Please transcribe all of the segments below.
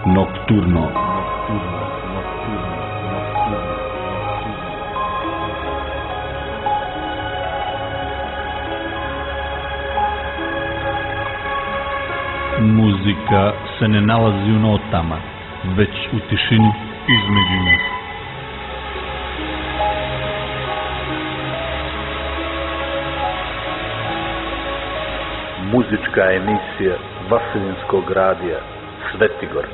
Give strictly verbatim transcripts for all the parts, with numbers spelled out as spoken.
Nocturno. Muzika se ne nalazi u notama, već u tišini između njih. Muzička emisija Vaselinskog radija Svetigor.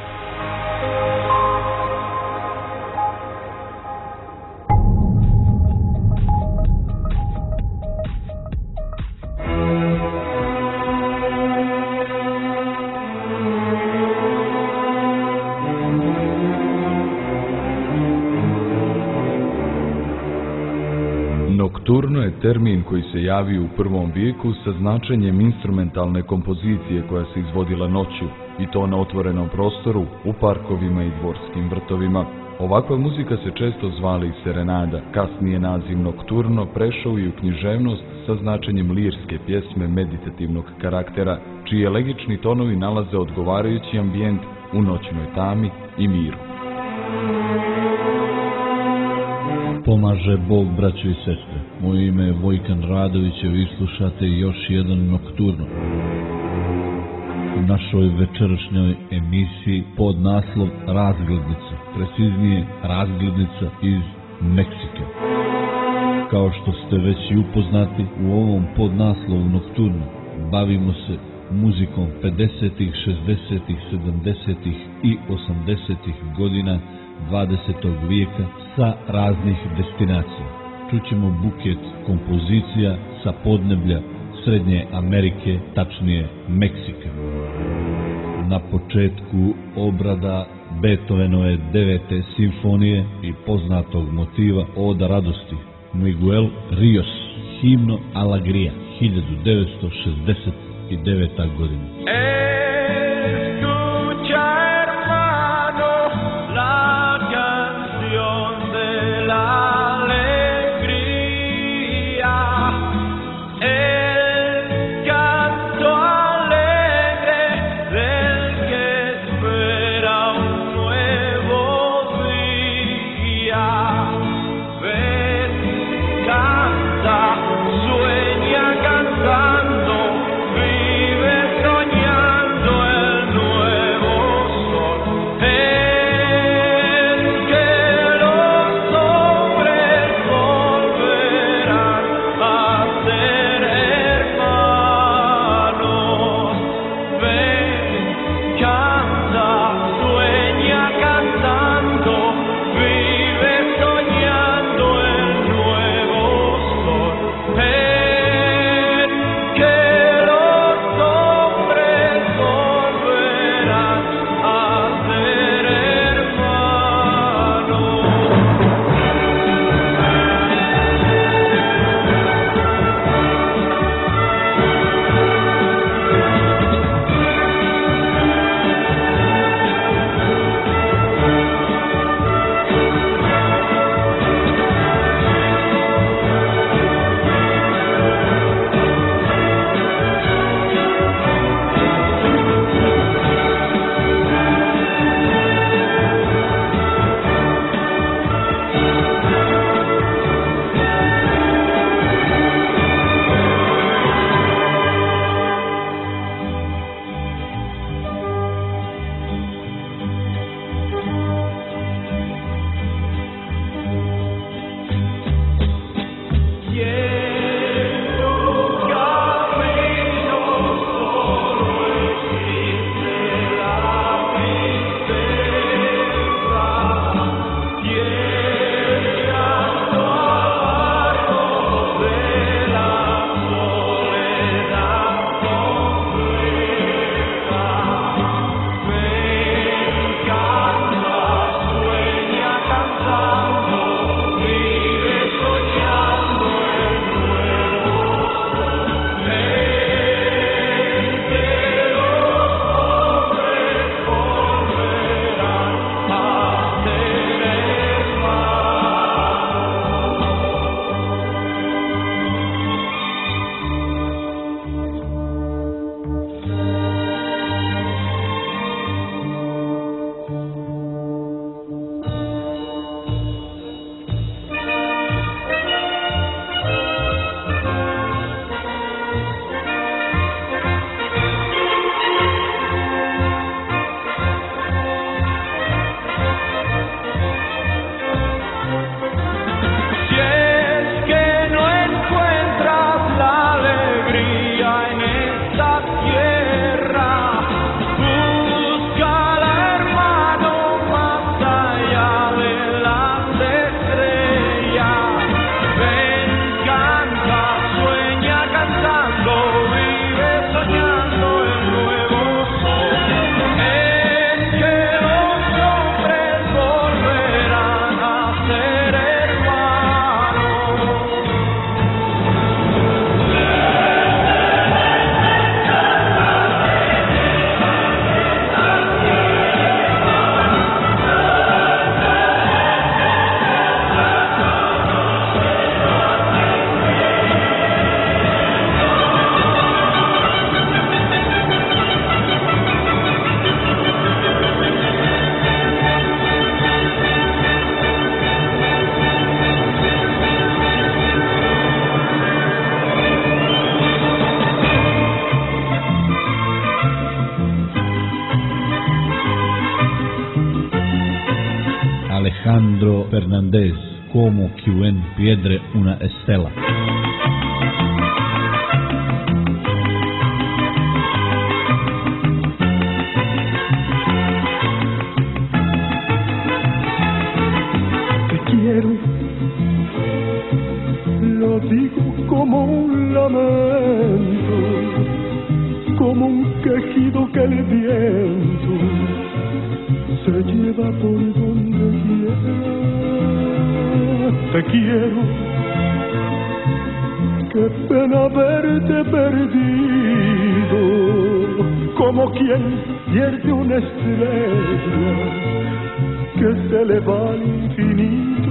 Nokturno je termin koji se javio u prvom vijeku sa značenjem instrumentalne kompozicije koja se izvodila noću, i to na otvorenom prostoru, u parkovima i dvorskim vrtovima. Ovakva muzika se često zvala i serenada. Kasnije naziv nokturno prešao i u književnost sa značenjem lirske pjesme meditativnog karaktera, čiji elegični tonovi nalaze odgovarajući ambijent u noćnoj tami i miru. Pomaže Bog, braćo i sestre. Moje ime je Vojkan Radović, a vi slušate još jedan Nokturno. U našoj večerašnjoj emisiji pod naslov Razglednica, preciznije Razglednica iz Meksike. Kao što ste već i upoznati, u ovom podnaslovu Nokturno bavimo se muzikom pedesetih, šezdesetih, sedamdesetih i osamdesetih godina dvadesetog vijeka sa raznih destinacija. Čućemo buket kompozicija sa podneblja Srednje Amerike, tačnije Meksika. Na početku obrada Beethovenove devete simfonije i poznatog motiva Oda radosti Miguel Rios, Himno Alegría, hiljadu devetsto šezdeset deveta godina. Sueña cantando, vive soñando. Alejandro Fernández, como quien piedre una estela. Te quiero, lo digo como un lamento, como un quejido que el viento se lleva por donde quiera. Te quiero, qué pena verte perdido, como quien pierde una estrella que se le va al infinito.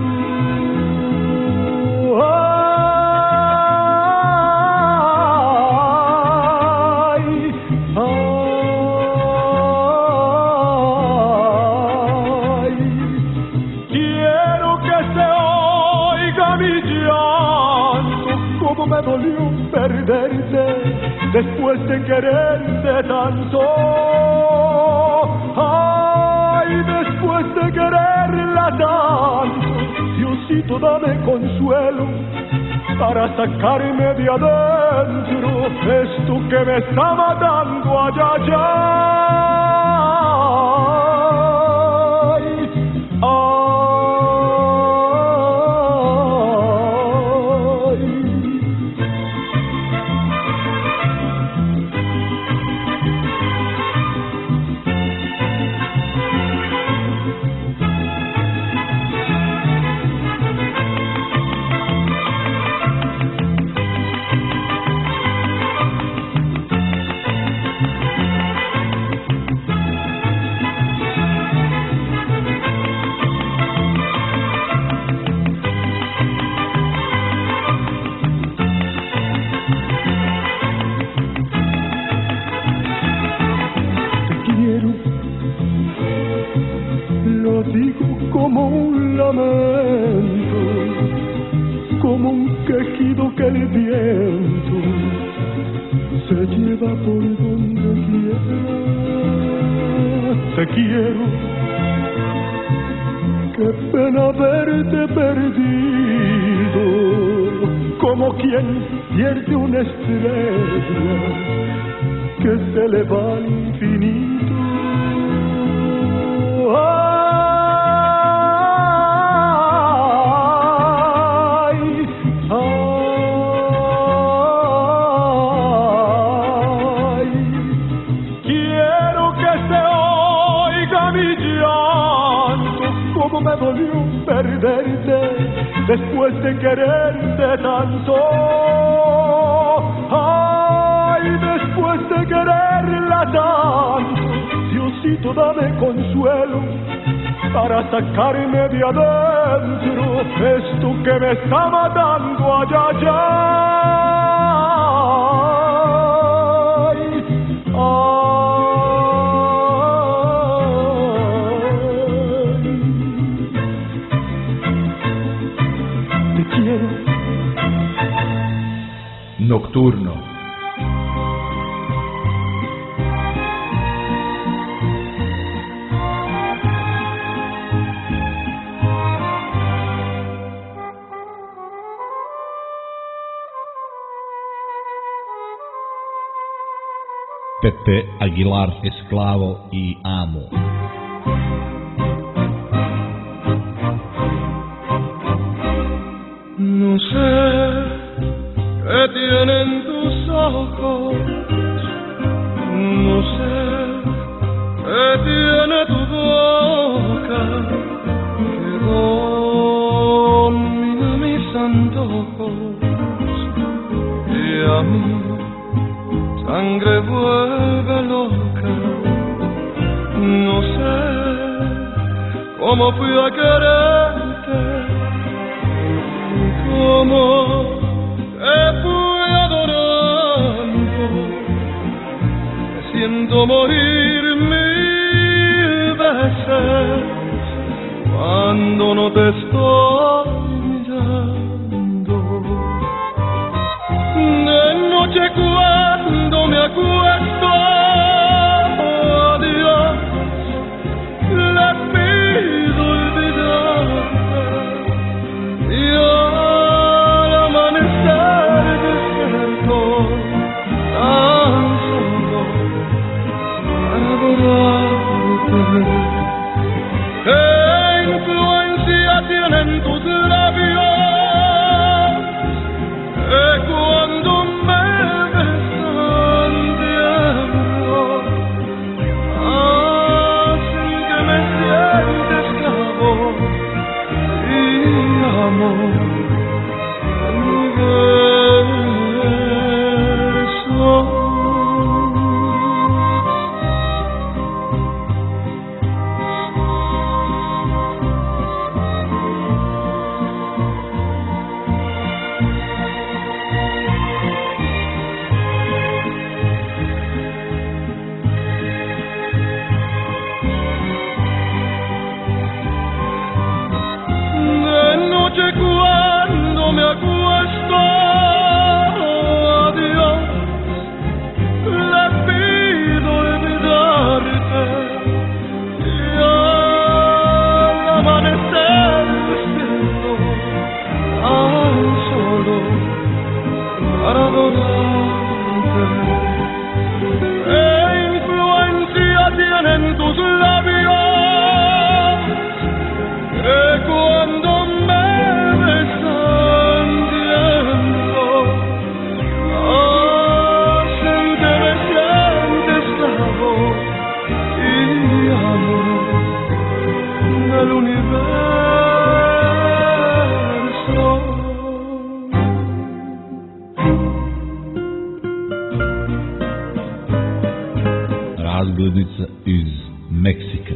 Me dolió perderte después de quererte tanto. Ay, después de quererla tanto, Diosito, dame consuelo para sacarme de adentro esto que me está matando allá, allá. Ay, ay. Como un lamento, como un quejido que el viento se lleva por donde quiera. Te quiero, qué pena verte perdido, como quien pierde una estrella que se le va al infinito. Me dolió perderte después de quererte tanto. Ay, después de quererla tanto, Diosito, dame consuelo para sacarme de adentro esto que me está matando allá, allá. Ay, ay. Nocturno. Pepe Aguilar, esclavo y amo. No sé qué tienen tus ojos, no sé qué tiene tu boca, que domina mis antojos y a mí sangre vuelve loca. No sé cómo fui a quererte, cómo te fui adorando. Me siento morir mil veces cuando no te estoy mirando. De noche cuando me acuesto, a Dios le pido olvidar. ¿Qué influencia tienen tus labios? Que cuando me besan tiemblo, hacen que me sienta esclavo y amor en mi verso. Cuando me acuesto, a Dios le pido olvidarte y al amanecer despierto al solo para adorarte. ¿Qué influencia tienen tus labios? Que cuando me besan tiemblo, hacen que me sienta esclavo y amor del universo. Razglednica iz Meksika.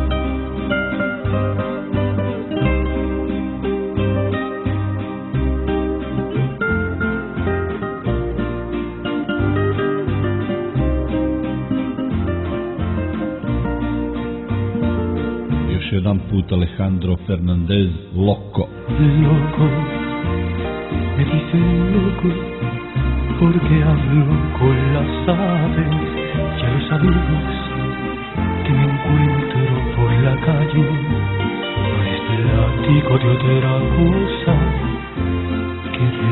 Jedan put Alejandro Fernández, loco. Loco, me dicen loco, porque hablo con las aves y a los amigos que me encuentro por la calle. Les platico de otra cosa que de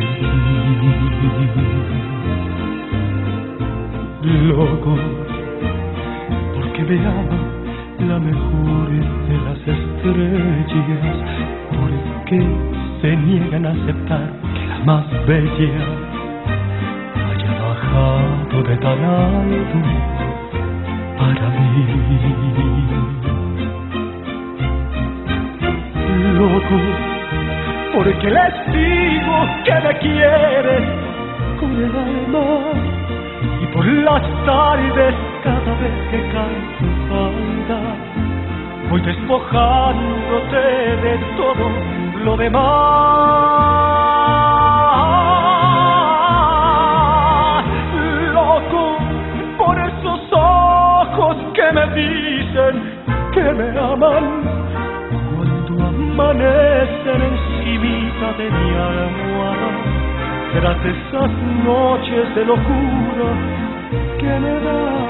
ti. Loco, porque me ama la mejor de las estrellas, porque se niegan a aceptar que la más bella haya bajado de tan alto para mí. Loco, porque les digo que me quieren con el alma y por las tardes cada vez que cae tu falda voy despojándote de todo lo demás. Loco, por esos ojos que me dicen que me aman cuando amanecen encimita de mi almohada, tras esas noches de locura que me dan.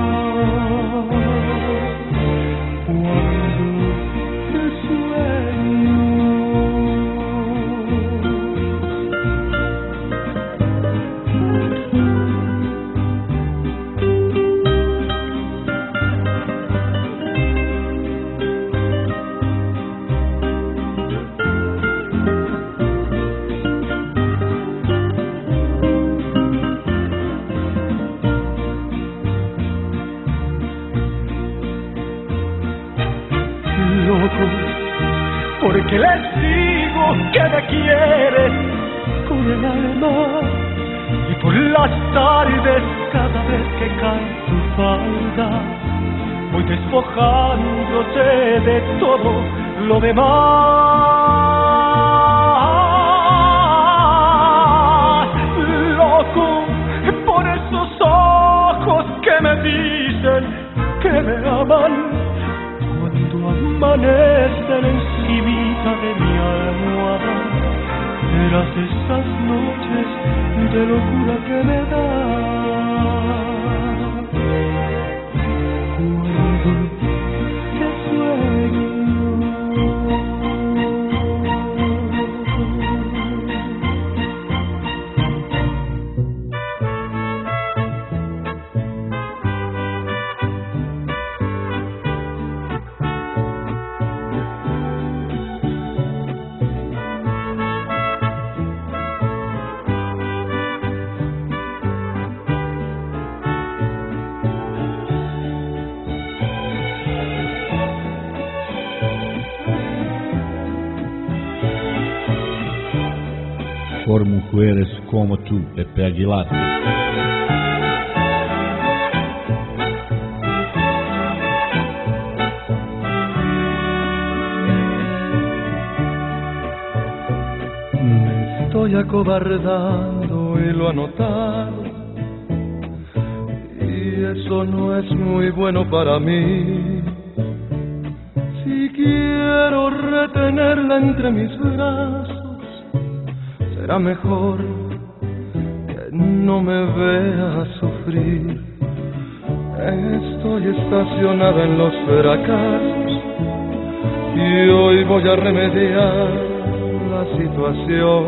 Cuando te sueño, porque les digo que me quieren con el alma y por las tardes cada vez que cae tu falda voy despojándote de todo lo demás. Loco, por esos ojos que me dicen que me aman cuando amanecen encimita de mi almohada, tras esas noches de locura que me dan. Cuando te sueño, por mujeres como tú, Pepe Aguilar. Me estoy acobardando y lo ha notado, y eso no es muy bueno para mí. Si quiero retenerla entre mis brazos, será mejor que no me vea sufrir. Estoy estacionada en los fracasos y hoy voy a remediar la situación.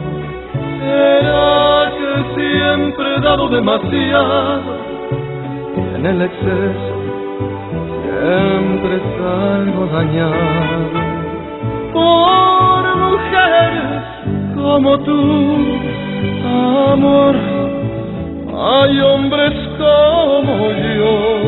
¿Será que siempre he dado demasiado y en el exceso siempre salgo dañado? Por mujeres como tú, amor, hay hombres como yo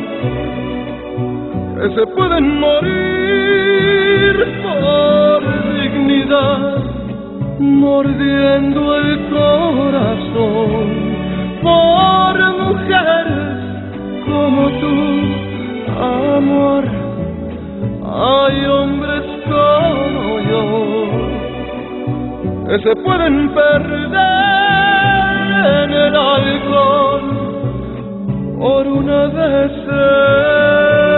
que se pueden morir por dignidad, mordiendo el corazón. Por mujeres como tú, amor, hay hombres como yo que se pueden perder en el alcohol por una decepción.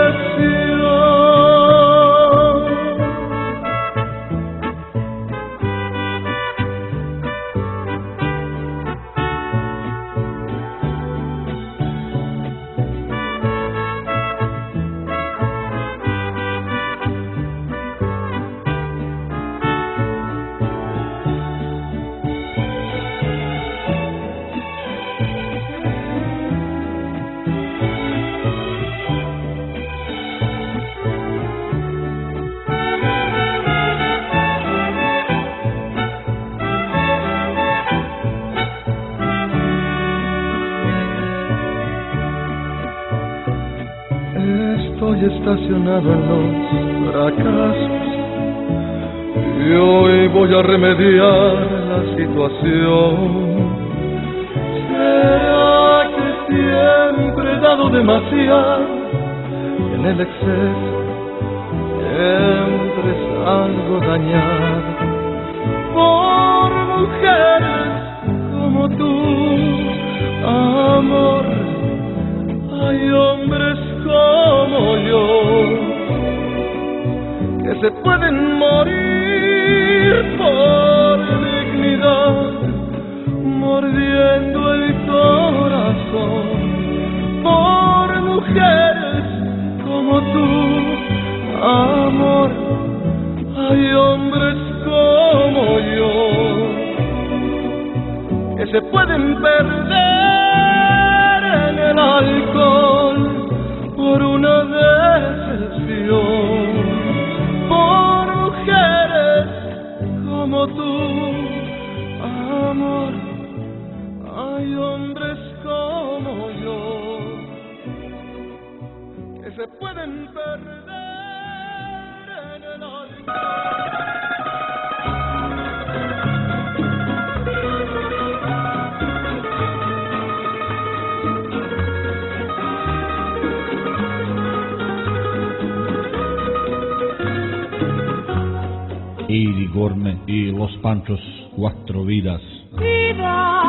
Estoy estacionado en los fracasos y hoy voy a remediar la situación. ¿Será que siempre he dado demasiado y en el exceso siempre salgo dañado? Por mujeres como tú, amor, hay hombres como yo que se pueden morir por dignidad, mordiendo el corazón. Por mujeres como tú, amor, hay hombres como yo que se pueden perder en el alcohol por una decepción. Por mujeres como tú, amor, hay hombres como yo que se pueden perder en el alcohol. Eddie Gorme y Los Panchos, Cuatro Vidas. Vida,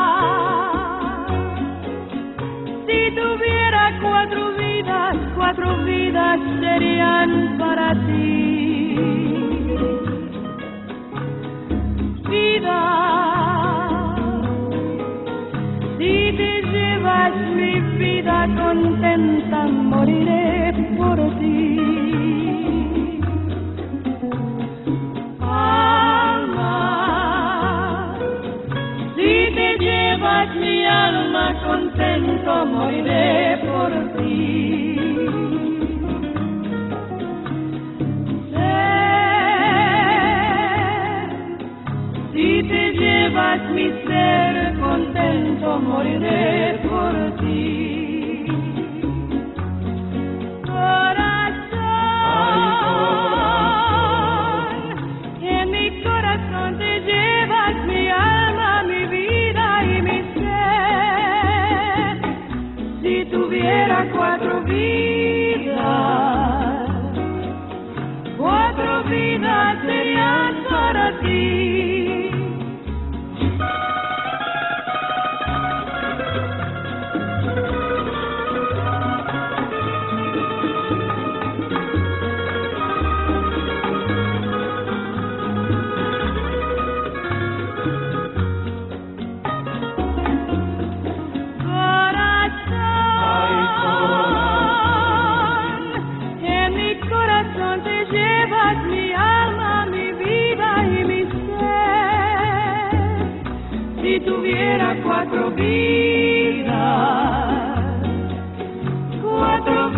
si tuviera cuatro vidas, cuatro vidas serían para ti. Vida, si te llevas mi vida contenta, moriré por ti. Mi alma contento moriré por ti. Ser, si te llevas mi ser contento moriré por ti.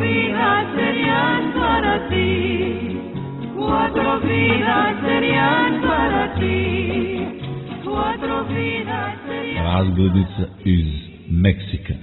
vidas serían para ti, cuatro vidas serían para ti, cuatro vidas serían. Razglednica iz Meksika.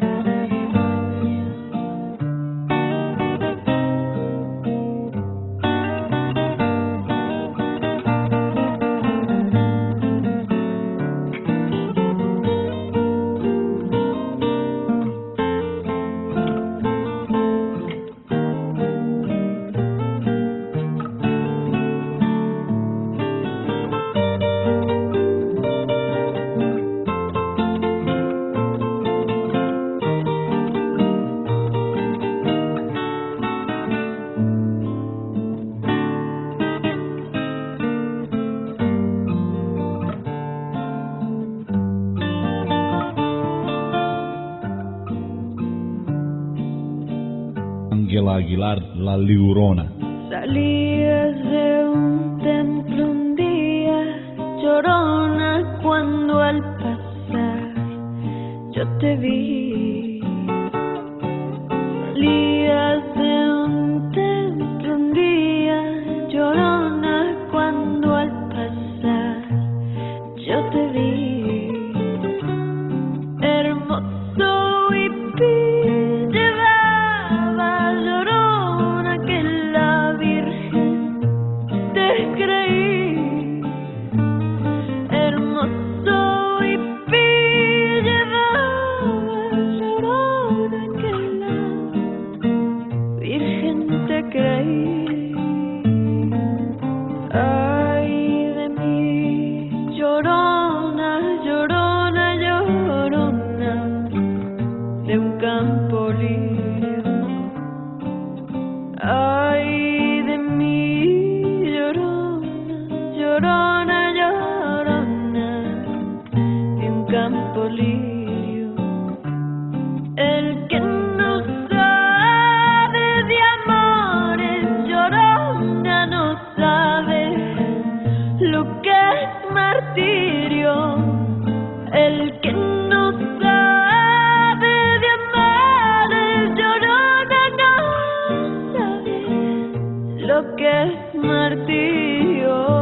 Ángela Aguilar, La Liurona. Salías de un templo un día, llorona, cuando al pasar yo te vi. Salías de un templo un día, llorona, cuando al pasar yo te vi. Hermoso y pío llevaba llorona que la Virgen te creí. Hermoso y pío llevaba llorona que la Virgen te creí. Ay de mí, llorona, llorona, llorona de un campo lirio. Ay de mí, llorona, llorona, llorona de un campo lirio. El que no sabe de amores, llorona, no sabe lo que es martirio. El que no sabe de amores, llorona, no sabe lo que es martirio.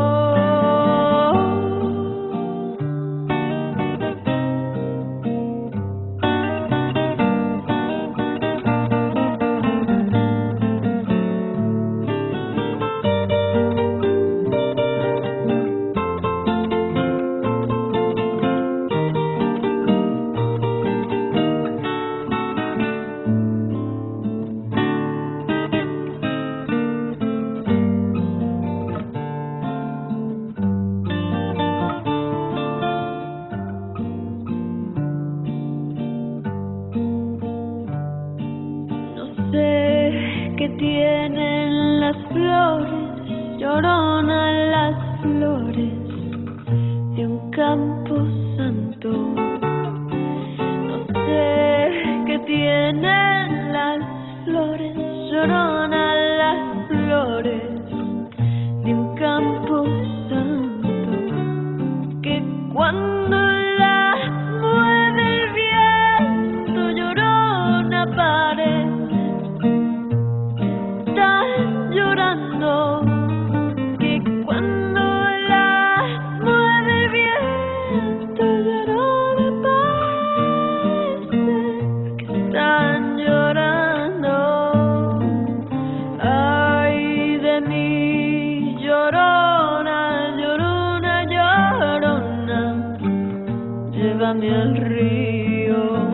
No sé qué tienen las flores, llorona, las flores de un campo santo. No sé qué tienen las flores, llorona, las flores de un campo santo, que cuando las mueve el viento, llorona, parece están llorando, que cuando las mueve el viento, llorona, parece que están llorando. Ay de mí, llorona, llorona, llorona, llévame al río.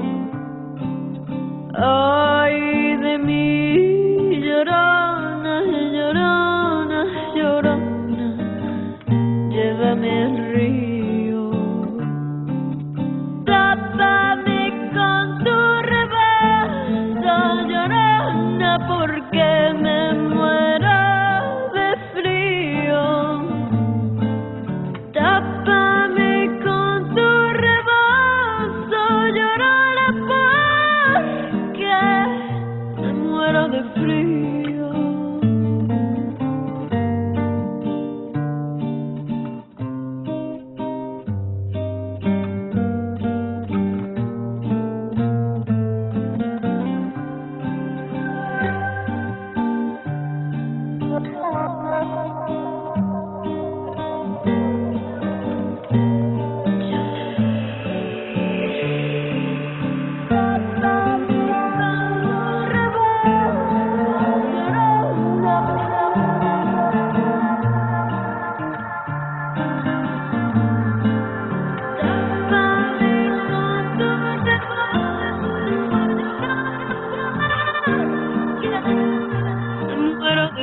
Ay de mí, llorona, llorona, llorona, llévame al río. Tápame con tu rebazo, llorona, porque me muero de frío. Tápame con tu rebozo, llorona, porque me muero de frío.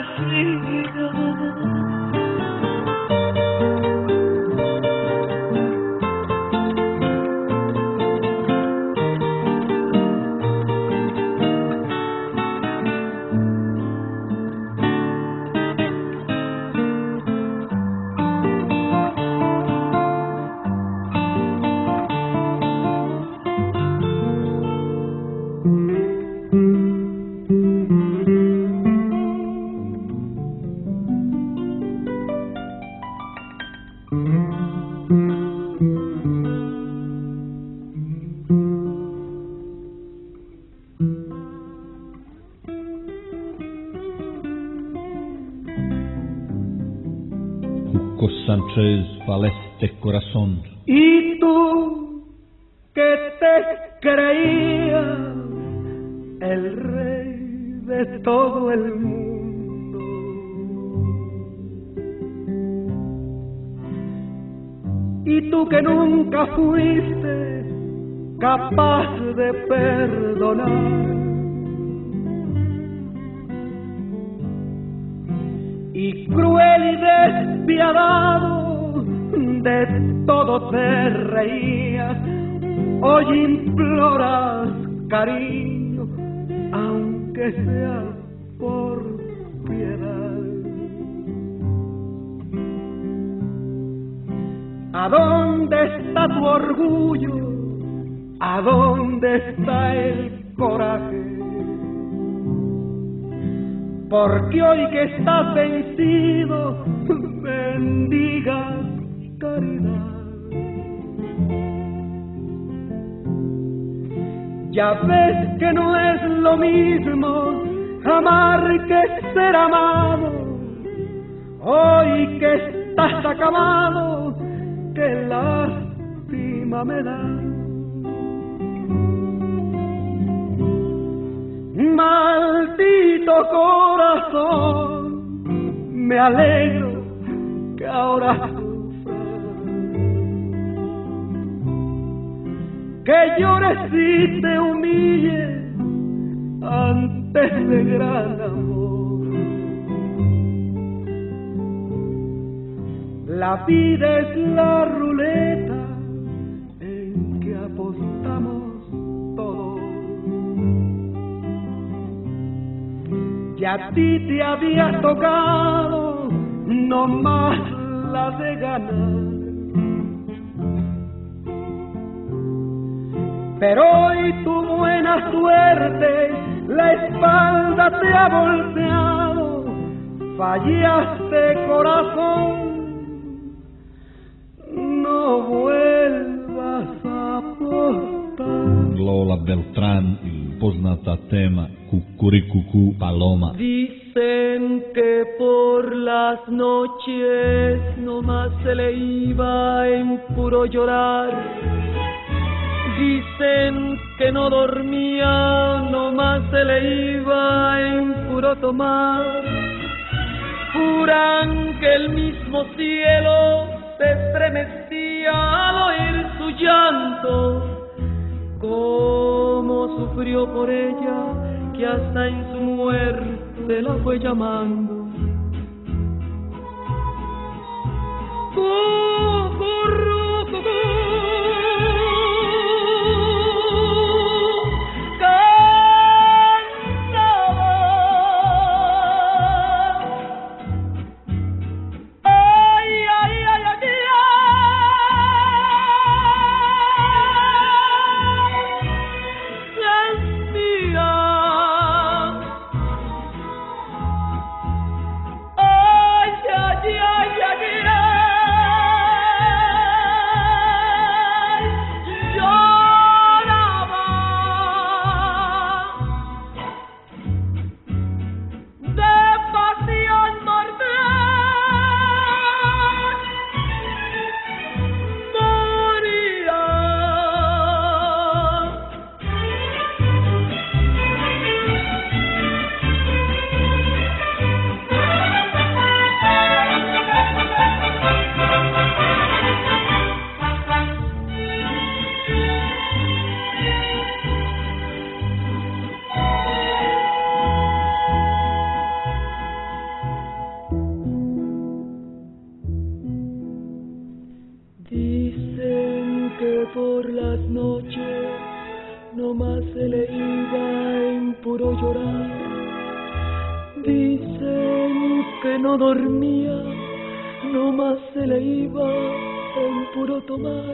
vida. Cuco Sánchez Faleste Corazón. Y tú que te creías el rey de todo el mundo, y tú que nunca fuiste capaz de perdonar, y cruel y despiadado de todo te reías, hoy imploras cariño, aunque sea por piedad. ¿A dónde está tu orgullo? ¿A dónde está el coraje? Porque hoy que estás vencido, bendiga caridad. Ya ves que no es lo mismo amar que ser amado. Hoy que estás acabado, qué lástima me da. Maldito corazón, me alegro que ahora sufras, que llores y te humilles ante ese gran amor. La vida es la ruleta en que apostamos todos. Y a ti te había tocado no más la de ganar, pero hoy tu buena suerte la espalda te ha volteado. Fallaste, corazón, no vuelvas a apostar. Lola Beltrán, il poznata tema Cucuricucú Paloma. Dicen que por las noches nomás se le iba en puro llorar. Dicen que no dormía, nomás se le iba en puro tomar. Juran que el mismo cielo se estremecía al oír su llanto. Cómo sufrió por ella, que hasta en su muerte la fue llamando. Dicen que no dormía, nomás se le iba en puro tomar.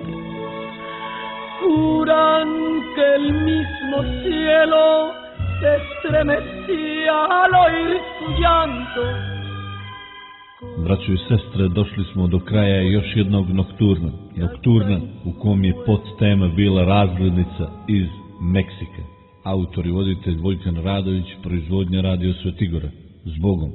Juran que el mismo cielo se estremecía al oír su llanto. Braćo i sestre, došli smo do kraja još jednog nokturna. Nokturna u kom je podtema bila razglednica iz Meksika. Autor i voditelj Vojkan Radović, proizvodnja Radio Svetigora. Zbogom.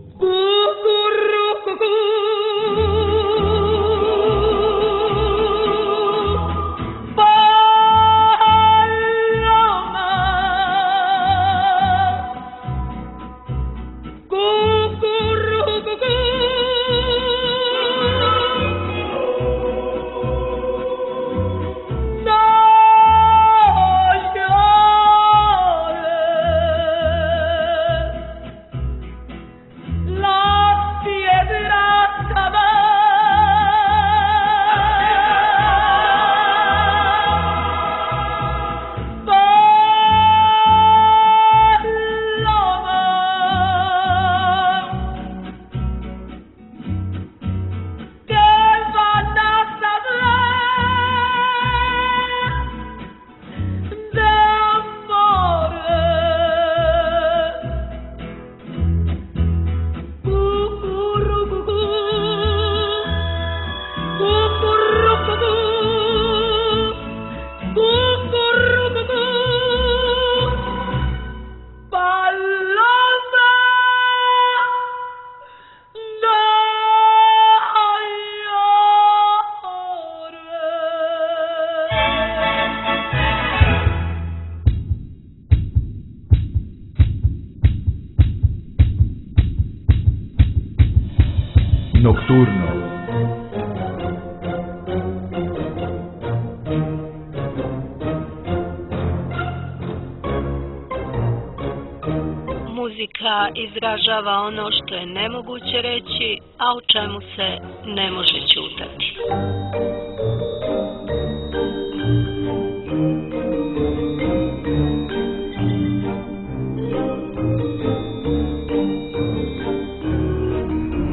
Nokturno. Muzika izražava ono što je nemoguće reći, a o čemu se ne može ćutati.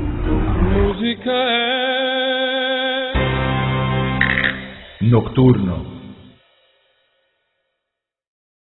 Nokturno.